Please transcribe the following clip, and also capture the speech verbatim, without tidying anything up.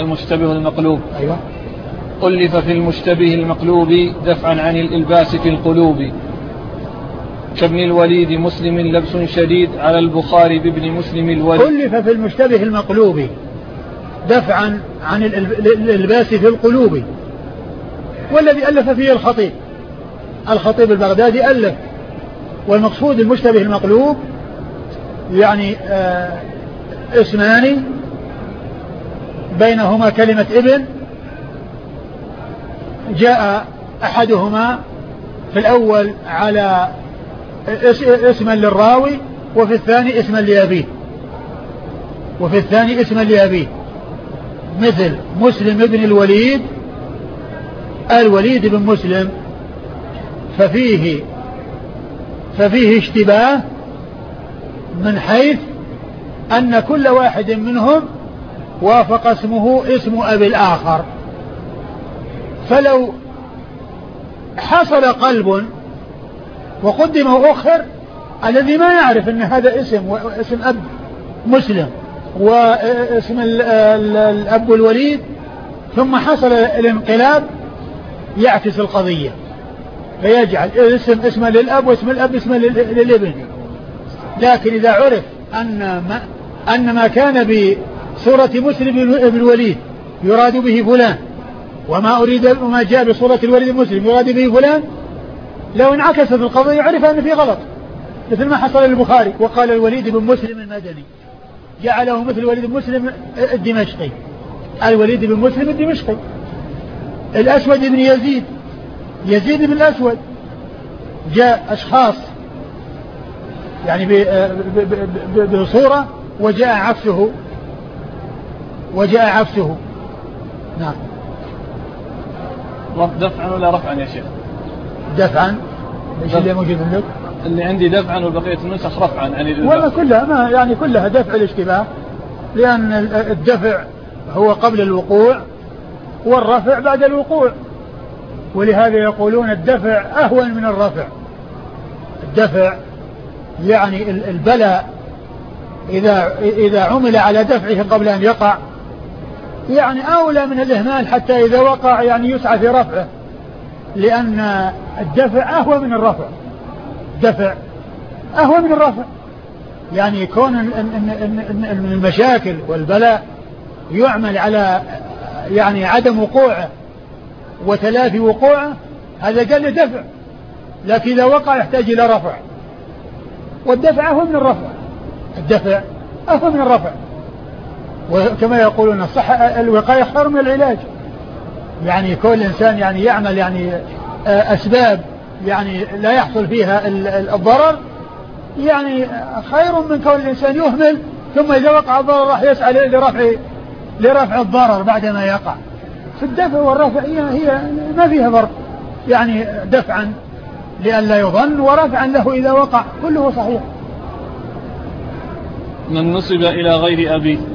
المشتبه المقلوب. أيوة. ألف في المشتبه المقلوب دفعا عن الإلباس في القلوب، كابن الوليد مسلم لبس شديد على البخاري بابن مسلم الوليد. ألف في المشتبه المقلوب دفعا عن الإلباس في القلوب، والذي ألف فيه الخطيب الخطيب البغدادي ألف. والمقصود المشتبه المقلوب يعني آه اسمان بينهما كلمة ابن، جاء أحدهما في الأول على اسما للراوي وفي الثاني اسما لأبيه وفي الثاني اسما لأبيه مثل مسلم ابن الوليد الوليد بن مسلم، ففيه ففيه اشتباه من حيث أن كل واحد منهم وافق اسمه اسم أبي الآخر. فلو حصل قلب وقدم وأخر، الذي ما يعرف أن هذا اسم واسم أب مسلم واسم الأب الوليد ثم حصل الانقلاب يعكس القضية فيجعل اسم اسم للأب واسم الأب اسم للابن. لكن إذا عرف أن ما, أن ما كان بصورة مسلم ابن الوليد يراد به فلان، وما أريد وما جاء بصورة الوليد المسلم يراد به فلان، لو انعكست القضية عرف أن في غلط، مثل ما حصل للبخاري وقال الوليد بن مسلم المدني جعله مثل الوليد بن مسلم الدمشقي، الوليد بن مسلم الدمشقي. الأسود بن يزيد يزيد بن الأسود، جاء أشخاص يعني بصورة وجاء عكسه وجاء عكسه. نعم. دفعا ولا رفعا يا شيخ؟ دفعا. ايش اللي موجود عندك؟ اللي عندي دفعا وبقية النسخ رفعا عن الإلباس. ولا كلها ما يعني كلها دفع الاشتباه، لأن الدفع هو قبل الوقوع والرفع بعد الوقوع، ولهذا يقولون الدفع أهون من الرفع. الدفع يعني البلاء إذا إذا عمل على دفعه قبل أن يقع يعني أولى من الإهمال حتى إذا وقع يعني يسعى في رفعه، لأن الدفع أهون من الرفع. الدفع أهون من الرفع، يعني يكون المشاكل والبلاء يعمل على يعني عدم وقوعه وتلافي وقوعه، هذا قال دفع، لكن إذا وقع يحتاج إلى رفع، والدفع أهون من الرفع. الدفع أهون من الرفع، وكما يقولون الصحة الوقاية خير من العلاج، يعني كل إنسان يعني يعمل يعني أسباب يعني لا يحصل فيها الضرر، يعني خير من كون الإنسان يهمل ثم إذا وقع الضرر راح يسعى لرفع لرفع الضرر بعدما يقع. في الدفع والرفع هي, هي ما فيها فرق، يعني دفعا لئلا يظن ورفعا له إذا وقع، كله صحيح. من نصب إلى غير أبيه